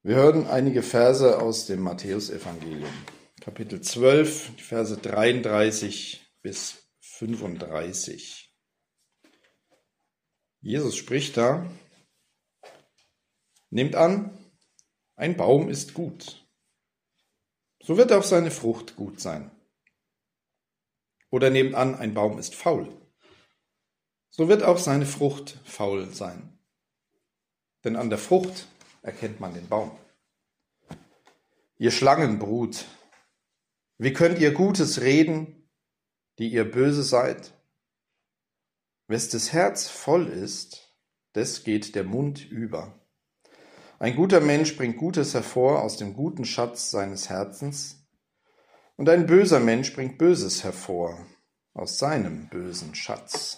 Wir hören einige Verse aus dem Matthäusevangelium, Kapitel 12, die Verse 33 bis 35. Jesus spricht da: Nehmt an, ein Baum ist gut, so wird auch seine Frucht gut sein. Oder nehmt an, ein Baum ist faul, so wird auch seine Frucht faul sein. Denn an der Frucht erkennt man den Baum. Ihr Schlangenbrut, wie könnt ihr Gutes reden, die ihr böse seid? Wes des Herz voll ist, des geht der Mund über. Ein guter Mensch bringt Gutes hervor aus dem guten Schatz seines Herzens, und ein böser Mensch bringt Böses hervor aus seinem bösen Schatz.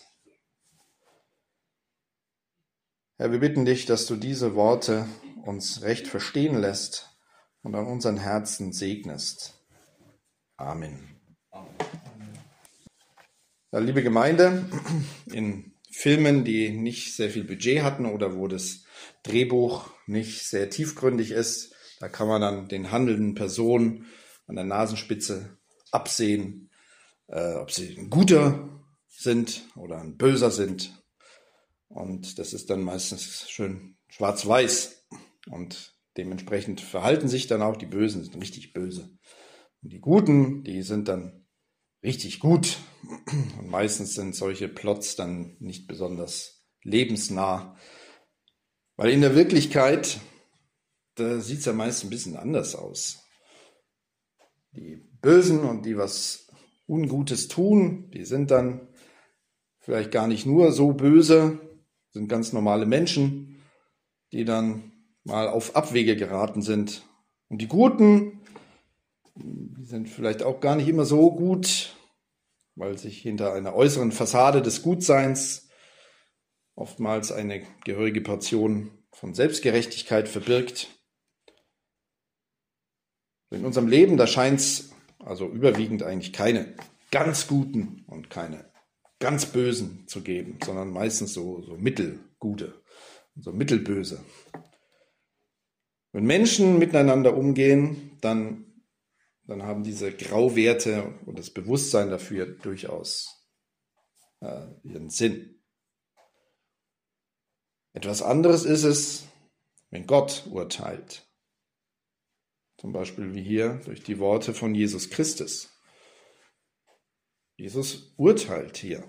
Herr, wir bitten dich, dass du diese Worte uns recht verstehen lässt und an unseren Herzen segnest. Amen. Ja, liebe Gemeinde, in Filmen, die nicht sehr viel Budget hatten oder wo das Drehbuch nicht sehr tiefgründig ist, da kann man dann den handelnden Personen an der Nasenspitze absehen, ob sie ein Guter sind oder ein Böser sind. Und das ist dann meistens schön schwarz-weiß. Und dementsprechend verhalten sich dann auch die Bösen, sind richtig böse. Und die Guten, die sind dann richtig gut. Und meistens sind solche Plots dann nicht besonders lebensnah. Weil in der Wirklichkeit, da sieht es ja meist ein bisschen anders aus. Die Bösen und die was Ungutes tun, die sind dann vielleicht gar nicht nur so böse, sind ganz normale Menschen, die dann mal auf Abwege geraten sind. Und die Guten, die sind vielleicht auch gar nicht immer so gut, weil sich hinter einer äußeren Fassade des Gutseins oftmals eine gehörige Portion von Selbstgerechtigkeit verbirgt. In unserem Leben, da scheint es also überwiegend eigentlich keine ganz Guten und keine ganz Bösen zu geben, sondern meistens so Mittelgute, so Mittelböse. Wenn Menschen miteinander umgehen, dann haben diese Grauwerte und das Bewusstsein dafür durchaus ihren Sinn. Etwas anderes ist es, wenn Gott urteilt. Zum Beispiel wie hier durch die Worte von Jesus Christus. Jesus urteilt hier.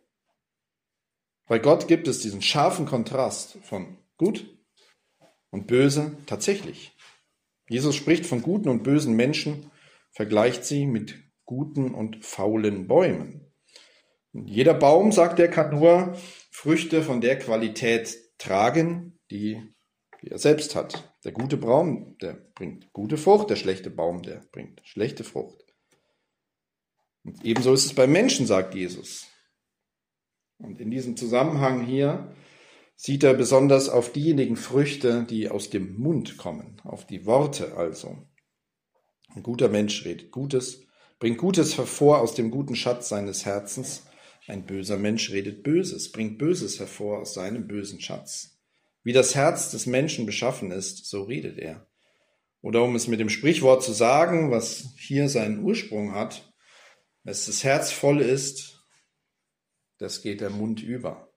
Bei Gott gibt es diesen scharfen Kontrast von gut und böse tatsächlich. Jesus spricht von guten und bösen Menschen, vergleicht sie mit guten und faulen Bäumen. Und jeder Baum, sagt er, kann nur Früchte von der Qualität tragen, die er selbst hat. Der gute Baum, der bringt gute Frucht, der schlechte Baum, der bringt schlechte Frucht. Und ebenso ist es beim Menschen, sagt Jesus. Und in diesem Zusammenhang hier sieht er besonders auf diejenigen Früchte, die aus dem Mund kommen, auf die Worte also. Ein guter Mensch redet Gutes, bringt Gutes hervor aus dem guten Schatz seines Herzens. Ein böser Mensch redet Böses, bringt Böses hervor aus seinem bösen Schatz. Wie das Herz des Menschen beschaffen ist, so redet er. Oder um es mit dem Sprichwort zu sagen, was hier seinen Ursprung hat: Wes das Herz voll ist, das geht der Mund über.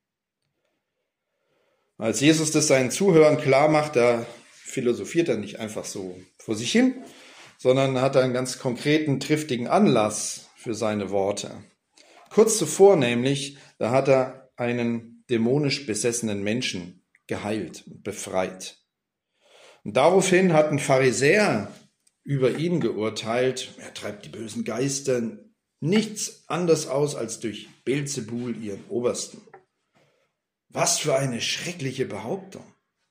Als Jesus das seinen Zuhörern klar macht, da philosophiert er nicht einfach so vor sich hin, sondern hat einen ganz konkreten, triftigen Anlass für seine Worte. Kurz zuvor nämlich, da hat er einen dämonisch besessenen Menschen geheilt und befreit. Und daraufhin hatten Pharisäer über ihn geurteilt, er treibt die bösen Geister nichts anders aus als durch Beelzebul, ihren Obersten. Was für eine schreckliche Behauptung.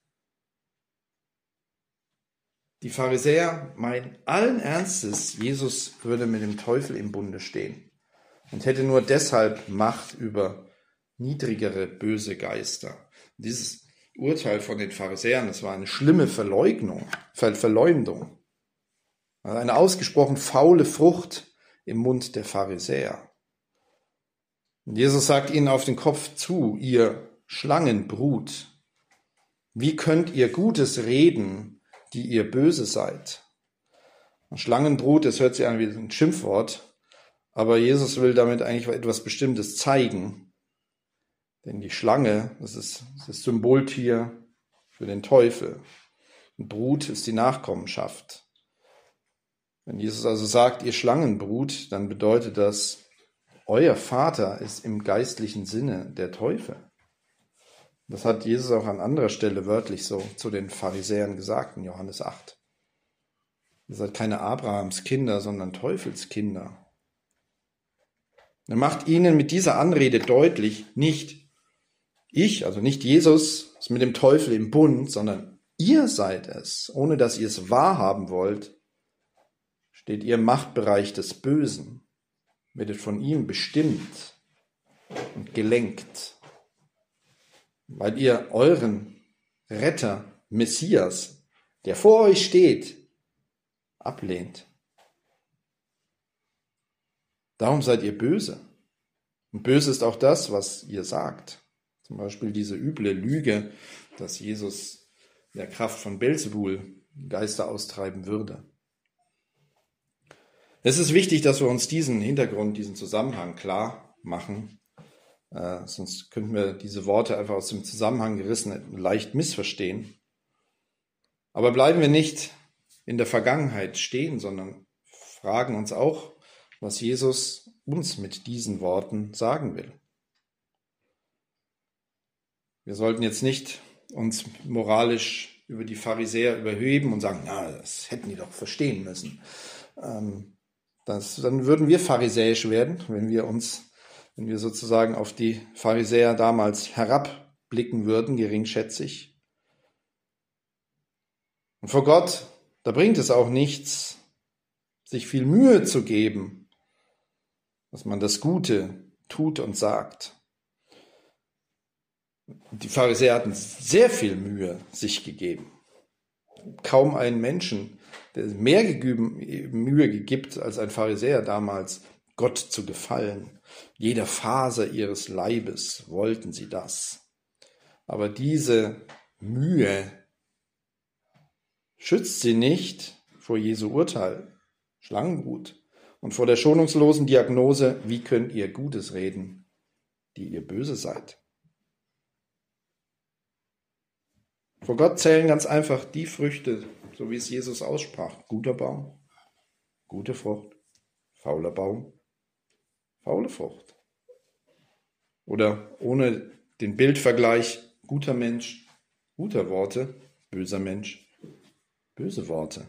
Die Pharisäer meinen allen Ernstes, Jesus würde mit dem Teufel im Bunde stehen und hätte nur deshalb Macht über niedrigere böse Geister. Und dieses Urteil von den Pharisäern, das war eine schlimme Verleumdung. Also eine ausgesprochen faule Frucht im Mund der Pharisäer. Und Jesus sagt ihnen auf den Kopf zu: Ihr Schlangenbrut, wie könnt ihr Gutes reden, die ihr böse seid. Und Schlangenbrut, das hört sich an wie ein Schimpfwort, aber Jesus will damit eigentlich etwas Bestimmtes zeigen. Denn die Schlange, das ist das Symboltier für den Teufel. Und Brut ist die Nachkommenschaft. Wenn Jesus also sagt, ihr Schlangenbrut, dann bedeutet das, euer Vater ist im geistlichen Sinne der Teufel. Das hat Jesus auch an anderer Stelle wörtlich so zu den Pharisäern gesagt in Johannes 8. Ihr seid keine Abrahams Kinder, sondern Teufelskinder. Er macht ihnen mit dieser Anrede deutlich, nicht ich, also nicht Jesus, ist mit dem Teufel im Bund, sondern ihr seid es. Ohne dass ihr es wahrhaben wollt, steht ihr im Machtbereich des Bösen, werdet von ihm bestimmt und gelenkt, weil ihr euren Retter, Messias, der vor euch steht, ablehnt. Darum seid ihr böse. Und böse ist auch das, was ihr sagt. Zum Beispiel diese üble Lüge, dass Jesus in der Kraft von Belzebul Geister austreiben würde. Es ist wichtig, dass wir uns diesen Hintergrund, diesen Zusammenhang klar machen. Sonst könnten wir diese Worte einfach aus dem Zusammenhang gerissen leicht missverstehen. Aber bleiben wir nicht in der Vergangenheit stehen, sondern fragen uns auch, was Jesus uns mit diesen Worten sagen will. Wir sollten jetzt nicht uns moralisch über die Pharisäer überheben und sagen, na, das hätten die doch verstehen müssen. Dann würden wir pharisäisch werden, wenn wir sozusagen auf die Pharisäer damals herabblicken würden, geringschätzig. Und vor Gott, da bringt es auch nichts, sich viel Mühe zu geben, dass man das Gute tut und sagt. Die Pharisäer hatten sehr viel Mühe sich gegeben. Kaum einen Menschen, der mehr Mühe gibt als ein Pharisäer damals, Gott zu gefallen. Jeder Faser ihres Leibes wollten sie das. Aber diese Mühe schützt sie nicht vor Jesu Urteil, Schlangenbrut, und vor der schonungslosen Diagnose, wie könnt ihr Gutes reden, die ihr böse seid. Vor Gott zählen ganz einfach die Früchte, so wie es Jesus aussprach. Guter Baum, gute Frucht, fauler Baum, faule Frucht. Oder ohne den Bildvergleich, guter Mensch, guter Worte, böser Mensch, böse Worte.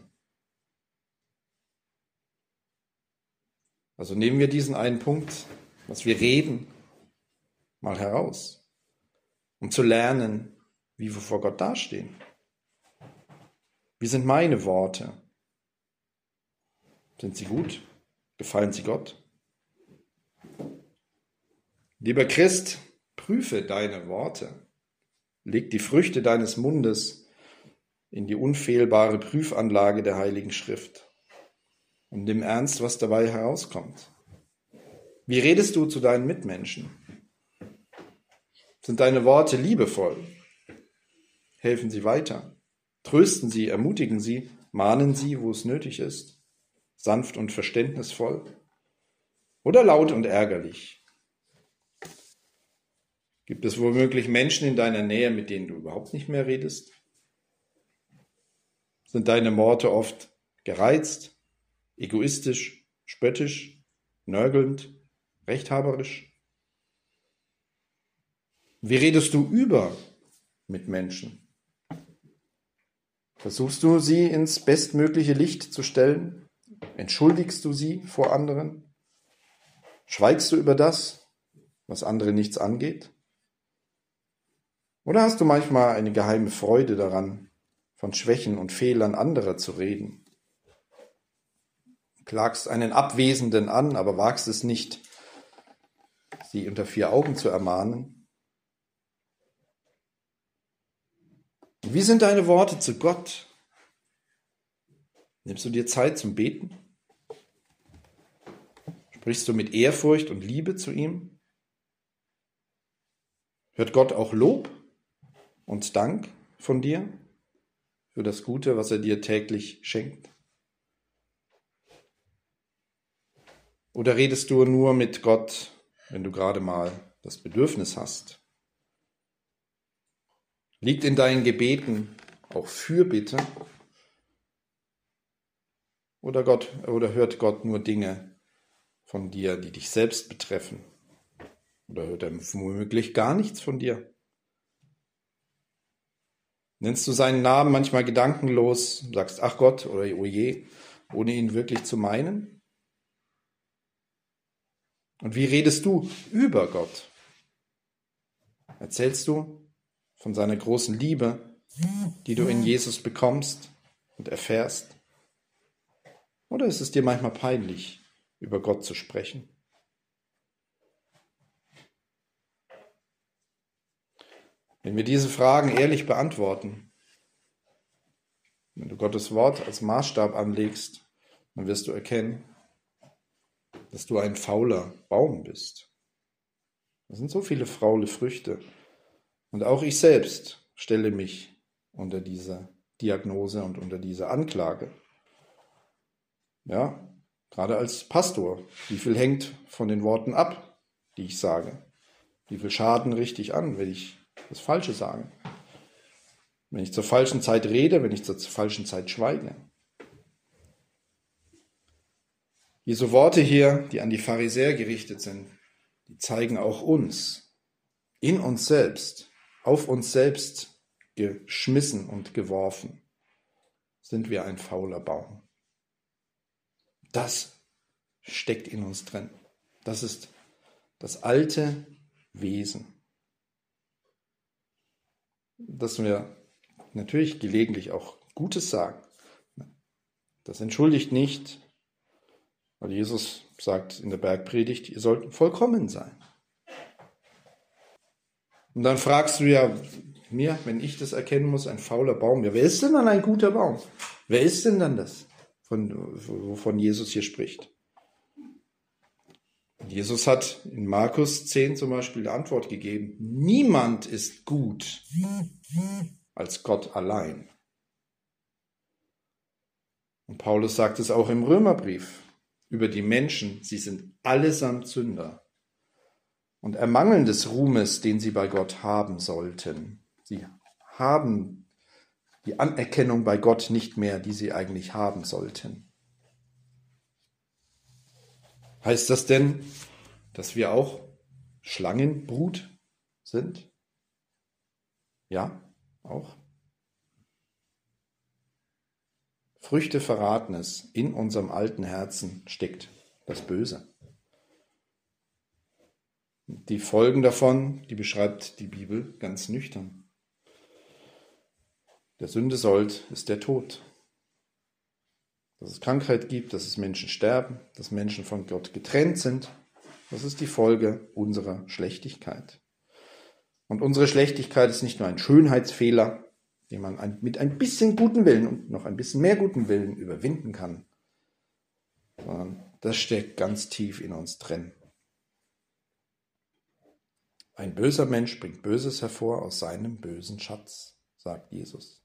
Also nehmen wir diesen einen Punkt, was wir reden, mal heraus, um zu lernen, wie wir vor Gott dastehen. Wie sind meine Worte? Sind sie gut? Gefallen sie Gott? Lieber Christ, prüfe deine Worte. Leg die Früchte deines Mundes in die unfehlbare Prüfanlage der Heiligen Schrift und nimm ernst, was dabei herauskommt. Wie redest du zu deinen Mitmenschen? Sind deine Worte liebevoll? Helfen sie weiter? Trösten sie, ermutigen sie, mahnen sie, wo es nötig ist? Sanft und verständnisvoll? Oder laut und ärgerlich? Gibt es womöglich Menschen in deiner Nähe, mit denen du überhaupt nicht mehr redest? Sind deine Worte oft gereizt, egoistisch, spöttisch, nörgelnd, rechthaberisch? Wie redest du über Mitmenschen? Versuchst du, sie ins bestmögliche Licht zu stellen? Entschuldigst du sie vor anderen? Schweigst du über das, was andere nichts angeht? Oder hast du manchmal eine geheime Freude daran, von Schwächen und Fehlern anderer zu reden? Klagst einen Abwesenden an, aber wagst es nicht, sie unter vier Augen zu ermahnen? Wie sind deine Worte zu Gott? Nimmst du dir Zeit zum Beten? Sprichst du mit Ehrfurcht und Liebe zu ihm? Hört Gott auch Lob und Dank von dir für das Gute, was er dir täglich schenkt? Oder redest du nur mit Gott, wenn du gerade mal das Bedürfnis hast? Liegt in deinen Gebeten auch Fürbitte? Oder hört Gott nur Dinge von dir, die dich selbst betreffen? Oder hört er womöglich gar nichts von dir? Nennst du seinen Namen manchmal gedankenlos, sagst, ach Gott oder oh je, ohne ihn wirklich zu meinen? Und wie redest du über Gott? Erzählst du von seiner großen Liebe, die du in Jesus bekommst und erfährst? Oder ist es dir manchmal peinlich, über Gott zu sprechen? Wenn wir diese Fragen ehrlich beantworten, wenn du Gottes Wort als Maßstab anlegst, dann wirst du erkennen, dass du ein fauler Baum bist. Das sind so viele faule Früchte. Und auch ich selbst stelle mich unter diese Diagnose und unter diese Anklage. Ja, gerade als Pastor, wie viel hängt von den Worten ab, die ich sage? Wie viel Schaden richte ich an, wenn ich das Falsche sage? Wenn ich zur falschen Zeit rede, wenn ich zur falschen Zeit schweige? Jesu Worte hier, die an die Pharisäer gerichtet sind, die zeigen auch uns, in uns selbst, auf uns selbst geschmissen und geworfen, sind wir ein fauler Baum. Das steckt in uns drin. Das ist das alte Wesen, dass wir natürlich gelegentlich auch Gutes sagen. Das entschuldigt nicht, weil Jesus sagt in der Bergpredigt, ihr sollt vollkommen sein. Und dann fragst du ja mir, wenn ich das erkennen muss, ein fauler Baum, ja, wer ist denn dann ein guter Baum? Wer ist denn dann das, wovon Jesus hier spricht? Jesus hat in Markus 10 zum Beispiel die Antwort gegeben, niemand ist gut als Gott allein. Und Paulus sagt es auch im Römerbrief über die Menschen, sie sind allesamt Sünder und ermangeln des Ruhmes, den sie bei Gott haben sollten. Sie haben die Anerkennung bei Gott nicht mehr, die sie eigentlich haben sollten. Heißt das denn, dass wir auch Schlangenbrut sind? Ja, auch. Früchte verraten es, in unserem alten Herzen steckt das Böse. Die Folgen davon, die beschreibt die Bibel ganz nüchtern. Der Sünde Sold ist der Tod. Dass es Krankheit gibt, dass es Menschen sterben, dass Menschen von Gott getrennt sind, das ist die Folge unserer Schlechtigkeit. Und unsere Schlechtigkeit ist nicht nur ein Schönheitsfehler, den man mit ein bisschen guten Willen und noch ein bisschen mehr guten Willen überwinden kann, sondern das steckt ganz tief in uns drin. Ein böser Mensch bringt Böses hervor aus seinem bösen Schatz, sagt Jesus.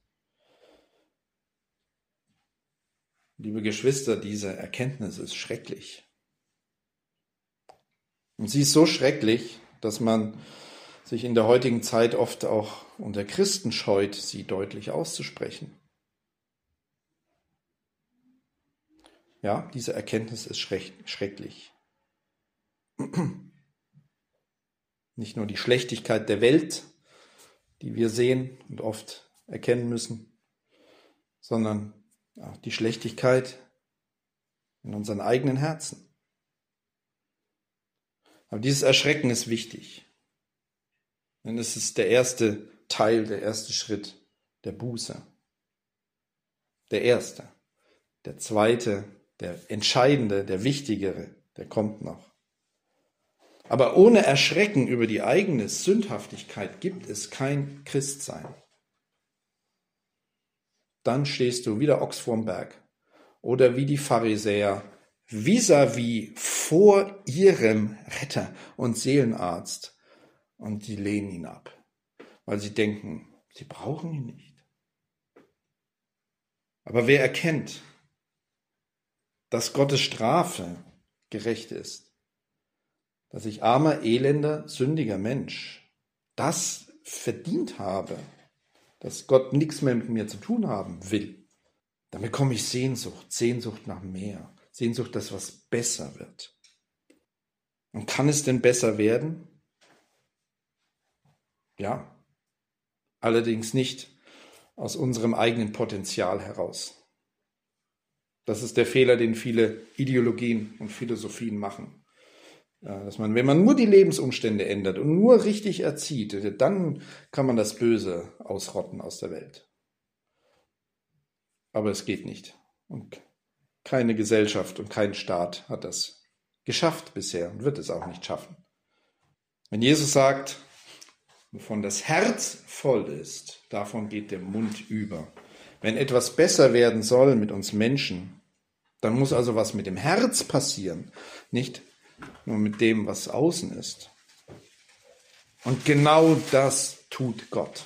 Liebe Geschwister, diese Erkenntnis ist schrecklich. Und sie ist so schrecklich, dass man sich in der heutigen Zeit oft auch unter Christen scheut, sie deutlich auszusprechen. Ja, diese Erkenntnis ist schrecklich. Nicht nur die Schlechtigkeit der Welt, die wir sehen und oft erkennen müssen, sondern auch die Schlechtigkeit in unseren eigenen Herzen. Aber dieses Erschrecken ist wichtig. Denn es ist der erste Teil, der erste Schritt der Buße. Der erste. Der zweite, der entscheidende, der wichtigere, der kommt noch. Aber ohne Erschrecken über die eigene Sündhaftigkeit gibt es kein Christsein. Dann stehst du wie der Ochs vorm Berg oder wie die Pharisäer vis-à-vis vor ihrem Retter und Seelenarzt. Und sie lehnen ihn ab, weil sie denken, sie brauchen ihn nicht. Aber wer erkennt, dass Gottes Strafe gerecht ist, dass ich armer, elender, sündiger Mensch das verdient habe, dass Gott nichts mehr mit mir zu tun haben will, dann bekomme ich Sehnsucht nach mehr, Sehnsucht, dass was besser wird. Und kann es denn besser werden? Ja, allerdings nicht aus unserem eigenen Potenzial heraus. Das ist der Fehler, den viele Ideologien und Philosophien machen. Dass man, wenn man nur die Lebensumstände ändert und nur richtig erzieht, dann kann man das Böse ausrotten aus der Welt. Aber es geht nicht. Und keine Gesellschaft und kein Staat hat das geschafft bisher und wird es auch nicht schaffen. Wenn Jesus sagt, wovon das Herz voll ist, davon geht der Mund über. Wenn etwas besser werden soll mit uns Menschen, dann muss also was mit dem Herz passieren, nicht nur mit dem, was außen ist. Und genau das tut Gott.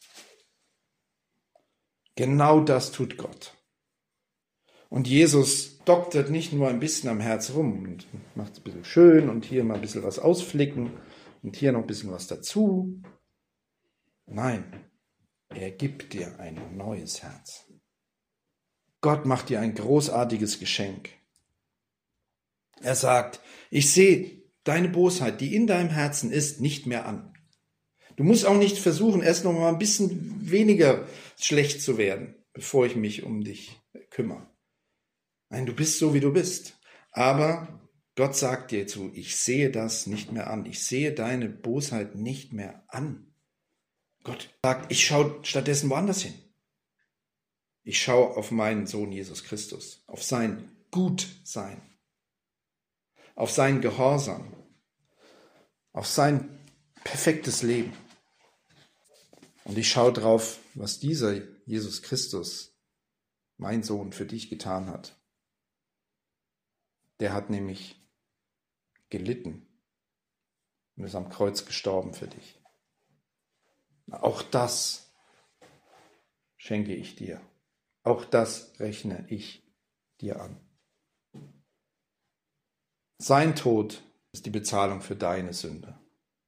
Genau das tut Gott. Und Jesus doktert nicht nur ein bisschen am Herz rum und macht es ein bisschen schön und hier mal ein bisschen was ausflicken und hier noch ein bisschen was dazu. Nein, er gibt dir ein neues Herz. Gott macht dir ein großartiges Geschenk. Er sagt, ich sehe deine Bosheit, die in deinem Herzen ist, nicht mehr an. Du musst auch nicht versuchen, erst noch mal ein bisschen weniger schlecht zu werden, bevor ich mich um dich kümmere. Nein, du bist so, wie du bist. Aber Gott sagt dir zu, ich sehe das nicht mehr an. Ich sehe deine Bosheit nicht mehr an. Gott sagt, ich schaue stattdessen woanders hin. Ich schaue auf meinen Sohn Jesus Christus, auf sein Gutsein, auf sein Gehorsam, auf sein perfektes Leben. Und ich schaue drauf, was dieser Jesus Christus, mein Sohn, für dich getan hat. Der hat nämlich gelitten und ist am Kreuz gestorben für dich. Auch das schenke ich dir. Auch das rechne ich dir an. Sein Tod ist die Bezahlung für deine Sünde.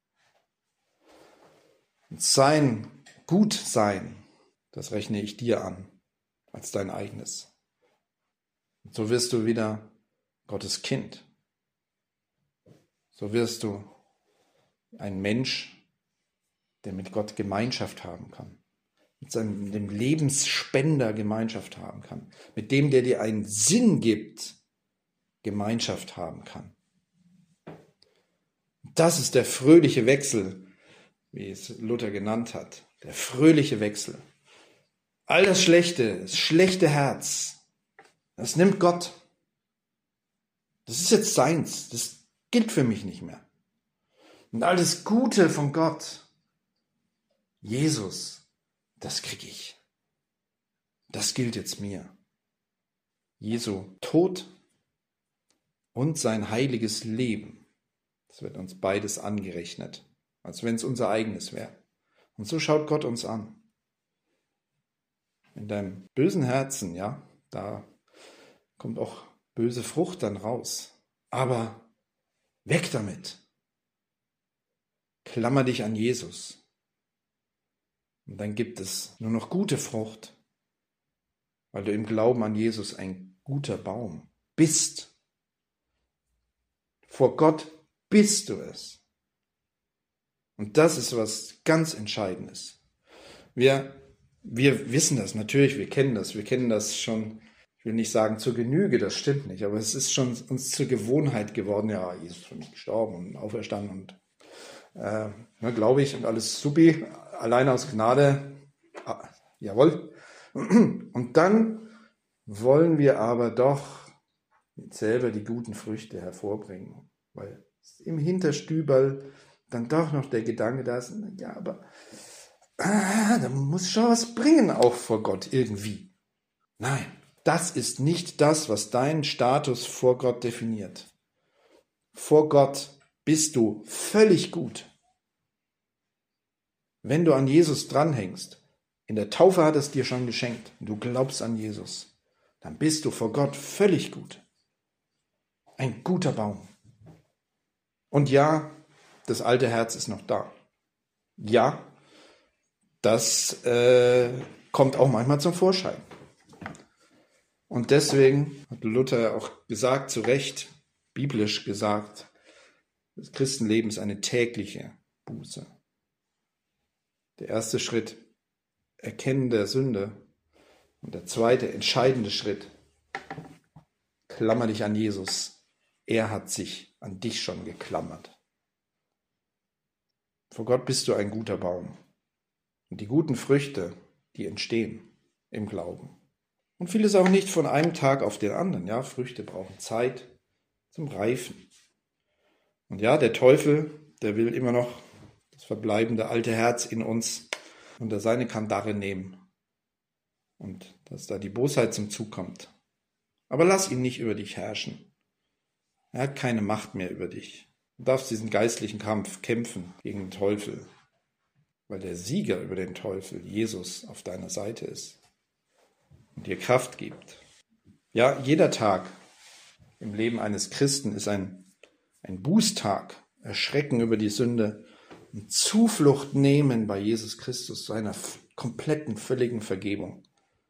Und sein Gutsein, das rechne ich dir an als dein eigenes. Und so wirst du wieder Gottes Kind. So wirst du ein Mensch, der mit Gott Gemeinschaft haben kann, mit dem Lebensspender Gemeinschaft haben kann, mit dem, der dir einen Sinn gibt, Gemeinschaft haben kann. Das ist der fröhliche Wechsel, wie es Luther genannt hat, der fröhliche Wechsel. All das schlechte Herz, das nimmt Gott. Das ist jetzt seins, das gilt für mich nicht mehr. Und all das Gute von Gott, Jesus, das kriege ich. Das gilt jetzt mir. Jesu Tod und sein heiliges Leben, das wird uns beides angerechnet, als wenn es unser eigenes wäre. Und so schaut Gott uns an. In deinem bösen Herzen, ja, da kommt auch böse Frucht dann raus. Aber weg damit. Klammer dich an Jesus. Und dann gibt es nur noch gute Frucht, weil du im Glauben an Jesus ein guter Baum bist. Vor Gott bist du es. Und das ist was ganz Entscheidendes. Wir wissen das natürlich, wir kennen das schon, ich will nicht sagen zur Genüge, das stimmt nicht, aber es ist schon uns zur Gewohnheit geworden, ja, Jesus ist für mich gestorben und auferstanden und glaube ich und alles supi, alleine aus Gnade, jawohl. Und dann wollen wir aber doch selber die guten Früchte hervorbringen, weil im Hinterstüberl dann doch noch der Gedanke da ist, ja, aber da muss schon was bringen, auch vor Gott irgendwie. Nein, das ist nicht das, was deinen Status vor Gott definiert. Vor Gott bist du völlig gut. Wenn du an Jesus dranhängst, In der Taufe hat er es dir schon geschenkt. Und du glaubst an Jesus. Dann bist du vor Gott völlig gut. Ein guter Baum. Und ja, das alte Herz ist noch da. Ja, das kommt auch manchmal zum Vorschein. Und deswegen hat Luther auch gesagt, zu Recht, biblisch gesagt, das Christenleben ist eine tägliche Buße. Der erste Schritt, Erkennen der Sünde. Und der zweite, entscheidende Schritt, klammer dich an Jesus. Er hat sich an dich schon geklammert. Vor Gott bist du ein guter Baum. Und die guten Früchte, die entstehen im Glauben. Und vieles auch nicht von einem Tag auf den anderen. Ja, Früchte brauchen Zeit zum Reifen. Und ja, der Teufel, der will immer noch das verbleibende alte Herz in uns unter seine Kandare nehmen. Und dass da die Bosheit zum Zug kommt. Aber lass ihn nicht über dich herrschen. Er hat keine Macht mehr über dich. Du darfst diesen geistlichen Kampf kämpfen gegen den Teufel, weil der Sieger über den Teufel, Jesus, auf deiner Seite ist und dir Kraft gibt. Ja, jeder Tag im Leben eines Christen ist ein Bußtag, Erschrecken über die Sünde und Zuflucht nehmen bei Jesus Christus zu einer kompletten, völligen Vergebung.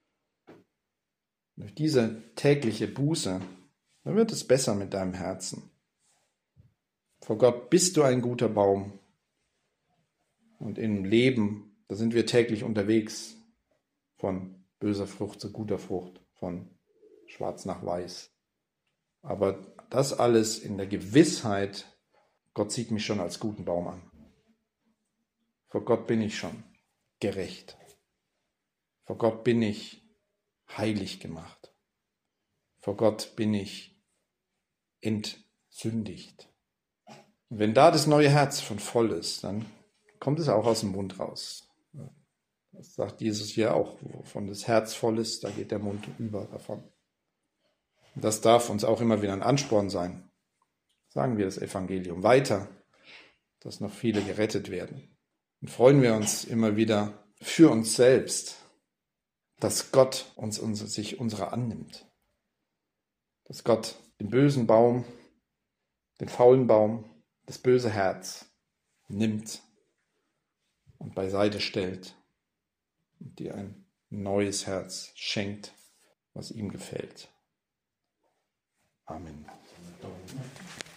Durch diese tägliche Buße, dann wird es besser mit deinem Herzen. Vor Gott bist du ein guter Baum. Und im Leben, da sind wir täglich unterwegs, von böser Frucht zu guter Frucht, von schwarz nach weiß. Aber das alles in der Gewissheit, Gott sieht mich schon als guten Baum an. Vor Gott bin ich schon gerecht. Vor Gott bin ich heilig gemacht. Vor Gott bin ich entsündigt. Und wenn da das neue Herz von voll ist, dann kommt es auch aus dem Mund raus. Das sagt Jesus hier auch, wovon das Herz voll ist, da geht der Mund über davon. Und das darf uns auch immer wieder ein Ansporn sein. Sagen wir das Evangelium weiter, dass noch viele gerettet werden. Und freuen wir uns immer wieder für uns selbst, dass Gott sich unserer annimmt. Dass Gott den bösen Baum, den faulen Baum, das böse Herz nimmt und beiseite stellt und dir ein neues Herz schenkt, was ihm gefällt. Amen.